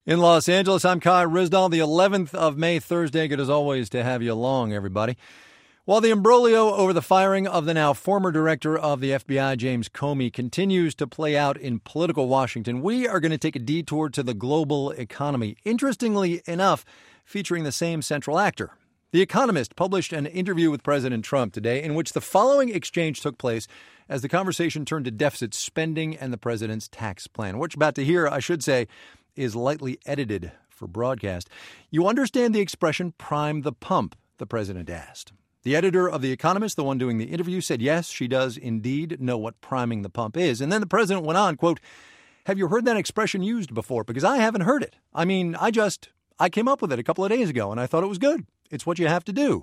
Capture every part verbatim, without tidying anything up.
In Los Angeles, I'm Kai Ryssdal. The eleventh of May, Thursday. Good as always to have you along, everybody. While the imbroglio over the firing of the now former director of the F B I, James Comey, continues to play out in political Washington, we are going to take a detour to the global economy. Interestingly enough, featuring the same central actor. The Economist published an interview with President Trump today in which the following exchange took place as the conversation turned to deficit spending and the president's tax plan. What you're about to hear, I should say, is lightly edited for broadcast. You understand the expression prime the pump, the president asked. The editor of The Economist, the one doing the interview, said yes, she does indeed know what priming the pump is. And then the president went on, quote, have you heard that expression used before? Because I haven't heard it. I mean, I just, I came up with it a couple of days ago and I thought it was good. It's what you have to do.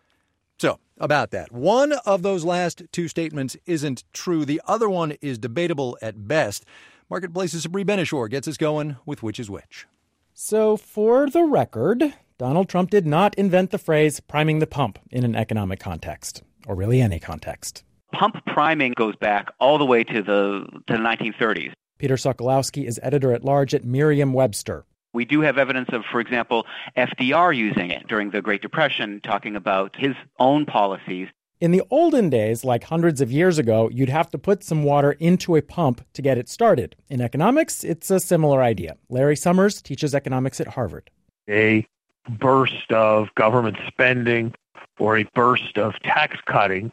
So, about that. One of those last two statements isn't true. The other one is debatable at best. Marketplace's Sabri Benishore gets us going with which is which. So, for the record, Donald Trump did not invent the phrase priming the pump in an economic context, or really any context. Pump priming goes back all the way to the to the nineteen thirties. Peter Sokolowski is editor-at-large at Merriam-Webster. We do have evidence of, for example, F D R using it during the Great Depression, talking about his own policies. In the olden days, like hundreds of years ago, you'd have to put some water into a pump to get it started. In economics, it's a similar idea. Larry Summers teaches economics at Harvard. A burst of government spending or a burst of tax cutting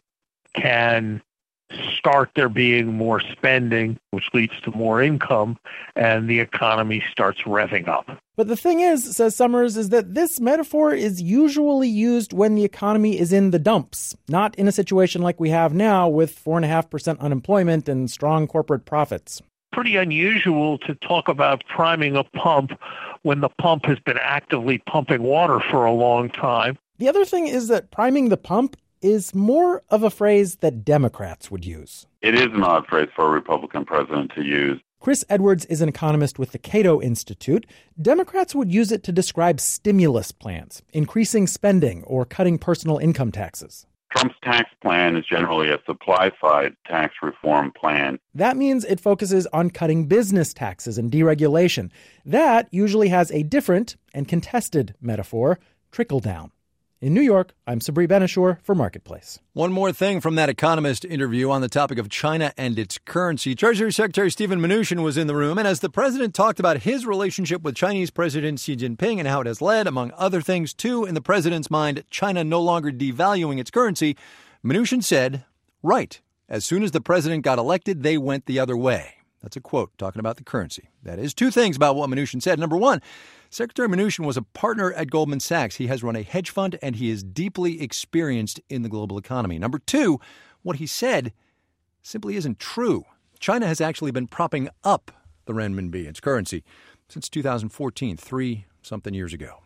can start there being more spending, which leads to more income, and the economy starts revving up. But the thing is, says Summers, is that this metaphor is usually used when the economy is in the dumps, not in a situation like we have now with four point five percent unemployment and strong corporate profits. Pretty unusual to talk about priming a pump when the pump has been actively pumping water for a long time. The other thing is that priming the pump is more of a phrase that Democrats would use. It is an odd phrase for a Republican president to use. Chris Edwards is an economist with the Cato Institute. Democrats would use it to describe stimulus plans, increasing spending, or cutting personal income taxes. Trump's tax plan is generally a supply-side tax reform plan. That means it focuses on cutting business taxes and deregulation. That usually has a different and contested metaphor, trickle-down. In New York, I'm Sabri Benishore for Marketplace. One more thing from that Economist interview on the topic of China and its currency. Treasury Secretary Steven Mnuchin was in the room, and as the president talked about his relationship with Chinese President Xi Jinping and how it has led, among other things, to, in the president's mind, China no longer devaluing its currency, Mnuchin said, right, as soon as the president got elected, they went the other way. That's a quote talking about the currency. That is two things about what Mnuchin said. Number one, Secretary Mnuchin was a partner at Goldman Sachs. He has run a hedge fund, and he is deeply experienced in the global economy. Number two, what he said simply isn't true. China has actually been propping up the renminbi, its currency, since two thousand fourteen, three-something years ago.